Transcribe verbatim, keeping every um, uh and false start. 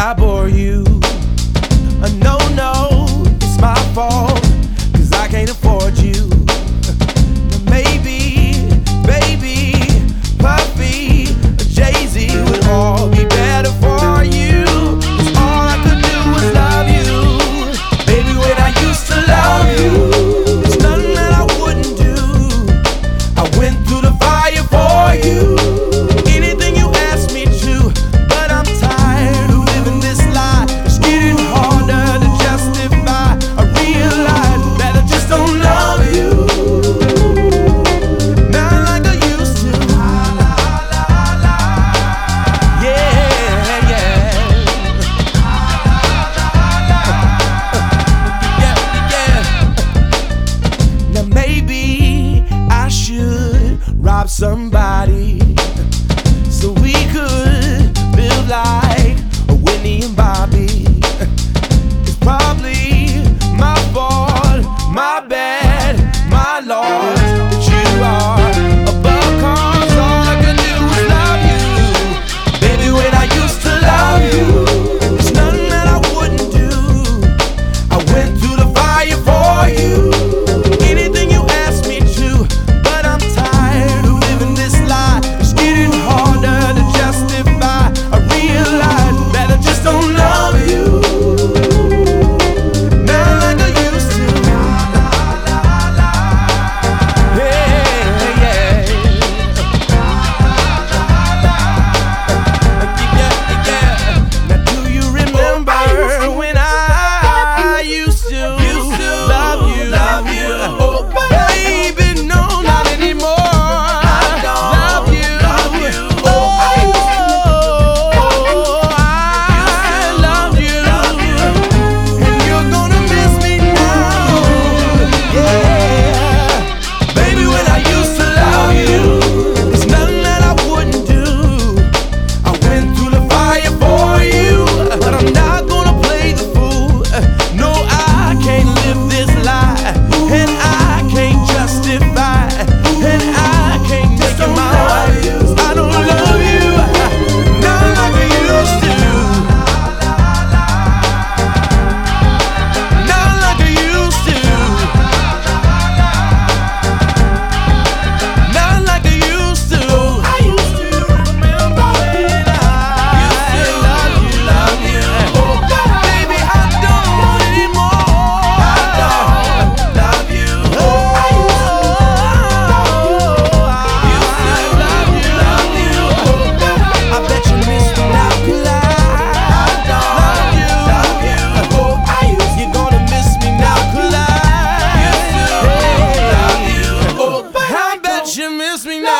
I bore you. Uh, no, no, it's my fault, cause I can't afford you. Maybe, baby, Puffy, Jay-Z would all be better for you. Cause all I could do was love you. Baby, when I used to love you, there's nothing that I wouldn't do. I went through the fire for you. Anything you asked me to, but I'm tired of living this lie. It's getting harder to justify. I realize that I just don't love you. Rob somebody so we could live like Whitney and Bobby. It's probably my fault, my bad, my loss that you are above, cause all I could do was love you. Baby, when I used to love you, there's nothing that I wouldn't do. I went through the fire for you. Anything you asked me to, but I'm tired of living this lie. It's getting harder to justify. I realize that I just don't love you, not like I used to. Yeah, yeah. Yeah, yeah. Now do you remember when I used to love you? Love you. Oh, baby, no, not anymore. I love you. Love you. Oh, I love you. And you're gonna miss me now. Yeah. Baby, when I used to love you, there's nothing that I wouldn't do. I went through the fire for you, but I'm not gonna play the fool. No, I can't live this lie, and I can't justify, and I can't make it my way. 'Cause I don't love you, not like I used to, not like I used to, not like I used to. I used to remember when I love you, love you. Oh, baby, I don't anymore. I don't love you. Oh, I used to love you, love you. I bet you miss me now, 'cause I don't love you. Oh, I used you're gonna miss me now, 'cause I used to love you. Oh, I bet you miss me now.